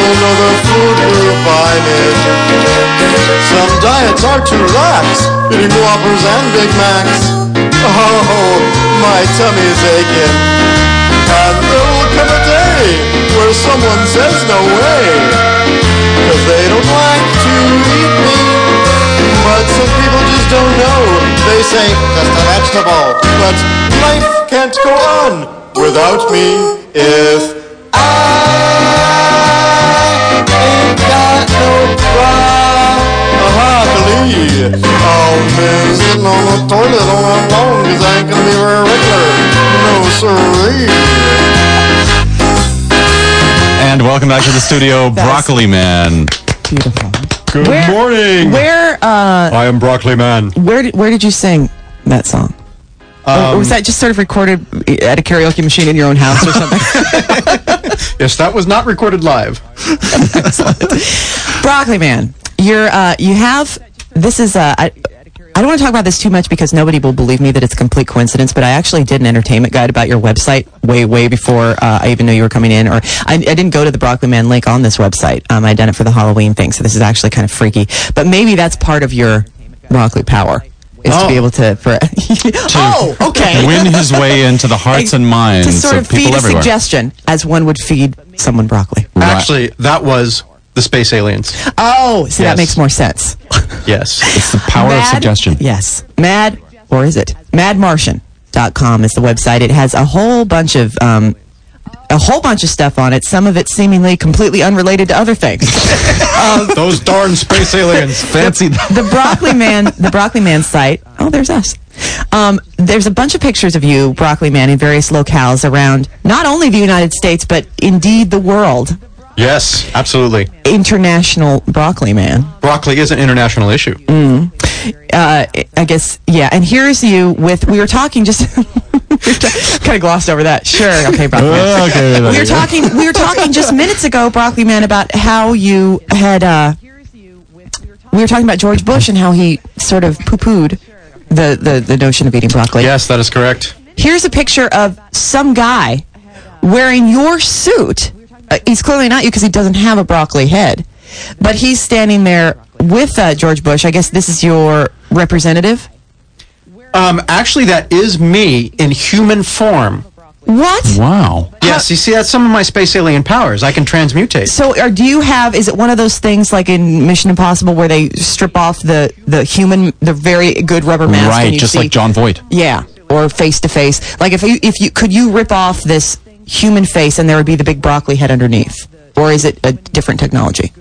other food group I'm in. Some diets are too lax, eating Whoppers and Big Macs. Oh, my tummy's aching. And there'll come a day where someone says no way, 'cause they don't like to eat me. But some people just don't know. They say, just a vegetable. But life can't go on without me if I ain't got no broccoli. I'll be sitting on the toilet all night long, 'cause I ain't gonna be very regular. No siree. And welcome back to the studio, Broccoli Man. Beautiful. Good morning. I am Broccoli Man. Where did you sing that song? Or was that just sort of recorded at a karaoke machine in your own house or something? Yes, that was not recorded live. Broccoli Man, I don't want to talk about this too much because nobody will believe me that it's a complete coincidence, but I actually did an entertainment guide about your website way before I even knew you were coming in, or I didn't go to the Broccoli Man link on this website. I done it for the Halloween thing, so this is actually kind of freaky. But maybe that's part of your broccoli power, is to be able to win his way into the hearts and minds to sort of people feed everywhere. a suggestion as one would feed someone broccoli. Right. Actually, that was the space aliens. Oh, so that Yes. makes more sense. Yes. It's the power of suggestion. Yes. Madmartian.com is the website. It has a whole bunch of stuff on it, some of it seemingly completely unrelated to other things. Those darn space aliens. Fancy The Broccoli Man site. Oh, there's us. There's a bunch of pictures of you, Broccoli Man, in various locales around not only the United States, but indeed the world. Yes, absolutely. International Broccoli Man. Broccoli is an international issue. I guess, yeah. And here's you with, we were talking just, kind of glossed over that. Sure. Okay, Broccoli Man. Okay, We were talking just minutes ago, Broccoli Man, about how you had, we were talking about George Bush and how he sort of poo-pooed the notion of eating broccoli. Yes, that is correct. Here's a picture of some guy wearing your suit. He's clearly not you because he doesn't have a broccoli head. But he's standing there with George Bush. I guess this is your representative? Actually, that is me in human form. What? Wow. Yes, you see, that's some of my space alien powers. I can transmutate. So do you have, is it one of those things like in Mission Impossible where they strip off the very good rubber mask? Right, and you just see, like John Voight. Yeah, or face to face. Like if you could you rip off this human face and there would be the big broccoli head underneath? Or is it a different technology?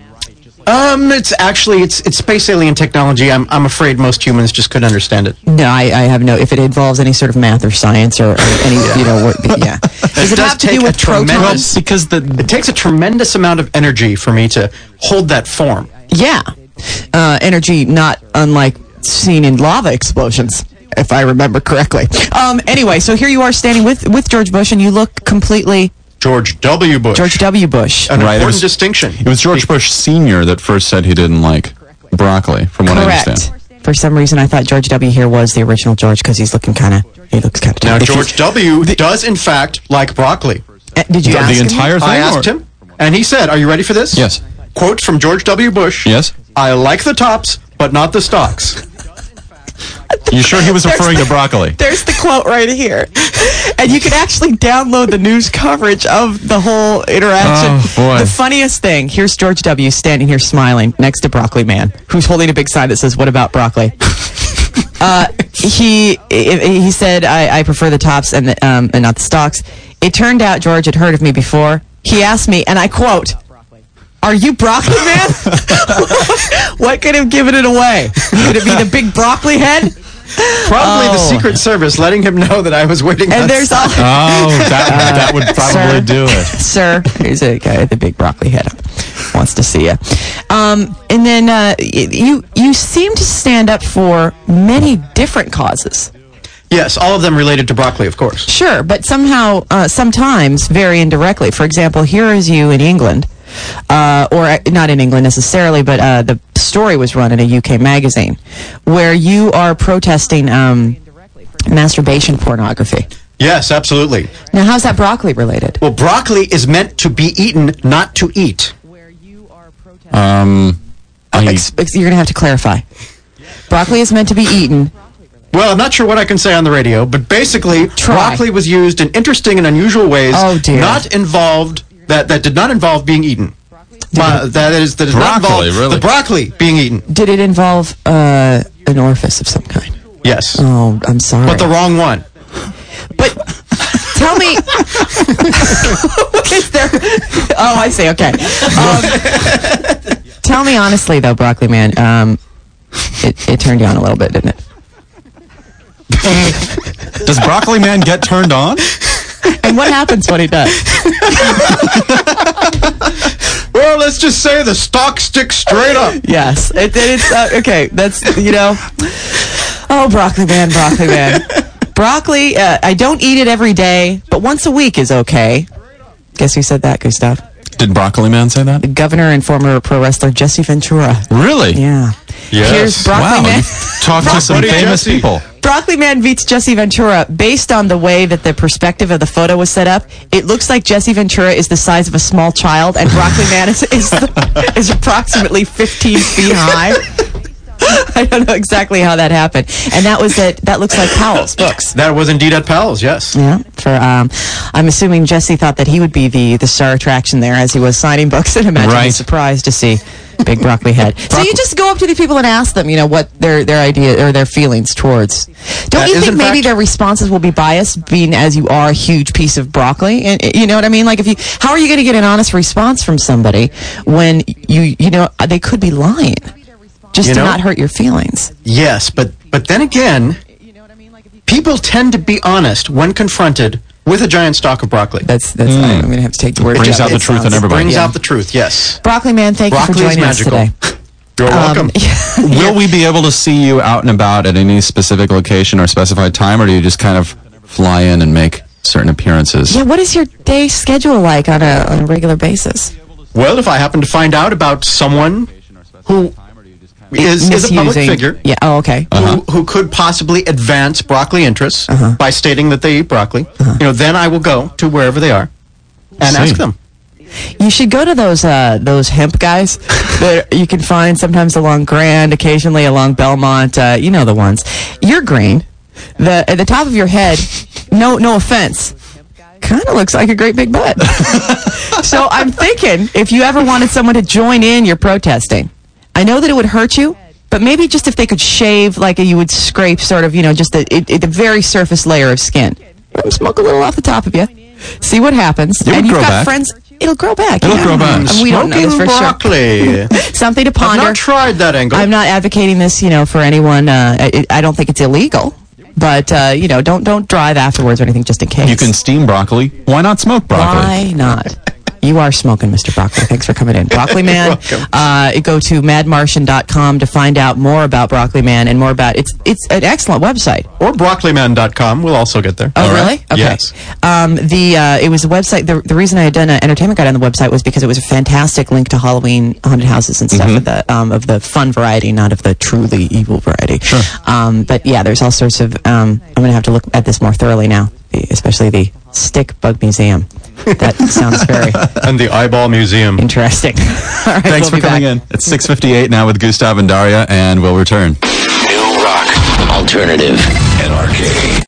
It's space alien technology. I'm afraid most humans just couldn't understand it. No, I have no. If it involves any sort of math or science or any, yeah. Does it have to do with protons? Because it takes a tremendous amount of energy for me to hold that form. Yeah, energy not unlike seen in lava explosions, if I remember correctly. Anyway, so here you are standing with George Bush, and you look completely George W. Bush. George W. Bush. An Right, important distinction. it was George Bush Sr. that first said he didn't like broccoli, from what I understand. Correct. For some reason, I thought George W. here was the original George because he looks kind of Now, George W. does, in fact, like broccoli. Did you ask The him? entire thing? I asked him, and he said, are you ready for this? Yes. Quote from George W. Bush. Yes. I like the tops, but not the stalks. You sure he was referring to broccoli? There's the quote right here. And you can actually download the news coverage of the whole interaction. Oh, boy. The funniest thing, here's George W. standing here smiling next to Broccoli Man, who's holding a big sign that says, "What about broccoli?" He said, I prefer the tops and not the stalks. It turned out George had heard of me before. He asked me, and I quote, "Are you Broccoli Man?" What could have given it away? Could it be the big broccoli head? Probably the Secret Service letting him know that I was waiting And there's all... that would probably do it. Sir, here's a guy with a big broccoli head. Wants to see you. And then you seem to stand up for many different causes. Yes, all of them related to broccoli, of course. Sure, but somehow, sometimes very indirectly. For example, here is you in England, or not in England necessarily, but the story was run in a UK magazine, where you are protesting masturbation pornography. Yes, absolutely. Now, how's that broccoli related? Well, broccoli is meant to be eaten, not to eat. I You're going to have to clarify. Broccoli is meant to be eaten. Well, I'm not sure what I can say on the radio, but basically, broccoli was used in interesting and unusual ways. Oh, dear. That did not involve being eaten. That is not Broccoli, involve really? the broccoli being eaten. Did it involve an orifice of some kind? Yes. Oh, I'm sorry. But the wrong one. But tell me, is there? Oh, I see. Okay. Tell me honestly, though, Broccoli Man. It turned you on a little bit, didn't it? Does Broccoli Man get turned on? And what happens when he does? Well, let's just say the stock sticks straight up. Yes. It's okay. That's Oh, Broccoli Man, Broccoli Man. Broccoli. I don't eat it every day, but once a week is okay. Guess who said that, Gustav? Did Broccoli Man say that? The governor and former pro wrestler Jesse Ventura. Really? Yeah. Yes. Here's Broccoli Wow. Man. Talk to some Buddy famous Jesse. people. Broccoli Man beats Jesse Ventura based on the way that the perspective of the photo was set up. It looks like Jesse Ventura is the size of a small child, and Broccoli Man is approximately 15 feet high. I don't know exactly how that happened, and that looks like Powell's books. That was indeed at Powell's, yes. Yeah, I'm assuming Jesse thought that he would be the star attraction there as he was signing books, and imagine Right. he's surprised to see big broccoli head. So you just go up to these people and ask them, what their idea or their feelings towards. Don't That you is, think in maybe fact- their responses will be biased, being as you are a huge piece of broccoli? And you know what I mean? Like, how are you going to get an honest response from somebody when they could be lying just to not hurt your feelings? Yes, but then again, people tend to be honest when confronted with a giant stalk of broccoli. That's I'm going to have to take the word. Brings out the It truth in sounds- everybody. Brings Yeah. out the truth, yes. Broccoli Man, thank you Broccoli for is joining us magical. today. You're welcome. Will we be able to see you out and about at any specific location or specified time, or do you just kind of fly in and make certain appearances? Yeah, what is your day schedule like on a regular basis? Well, if I happen to find out about someone who is a public Misusing- figure Yeah. Oh, okay. who could possibly advance broccoli interests by stating that they eat broccoli, then I will go to wherever they are and See. ask them. You should go to those hemp guys that you can find sometimes along Grand, occasionally along Belmont. You know the ones. You're green. At the top of your head, no offense, kind of looks like a great big butt. So I'm thinking, if you ever wanted someone to join in your protesting, I know that it would hurt you, but maybe just if they could shave, like you would scrape sort of, just the very surface layer of skin. Let them smoke a little off the top of you. See what happens. It would and you've grow got back. friends. It'll grow back. It'll grow back. We don't know this for sure. broccoli. Something to I've ponder. not tried that angle. I'm not advocating this, for anyone. I don't think it's illegal, but don't drive afterwards or anything, just in case. You can steam broccoli. Why not smoke broccoli? Why not? You are smoking, Mr. Broccoli. Thanks for coming in. Broccoli Man, go to madmartian.com to find out more about Broccoli Man and more about it's an excellent website. Or broccoliman.com. We'll also get there. Oh, really? Okay. Yes. It was a website. The reason I had done an entertainment guide on the website was because it was a fantastic link to Halloween haunted houses and stuff of the fun variety, not of the truly evil variety. Sure. But yeah, there's all sorts of. I'm going to have to look at this more thoroughly now, especially the Stick Bug Museum. That sounds very And the Eyeball Museum. interesting. All right, Thanks we'll for be coming back. in. It's 6:58 now with Gustav and Daria, and we'll return. New rock, alternative, NRK.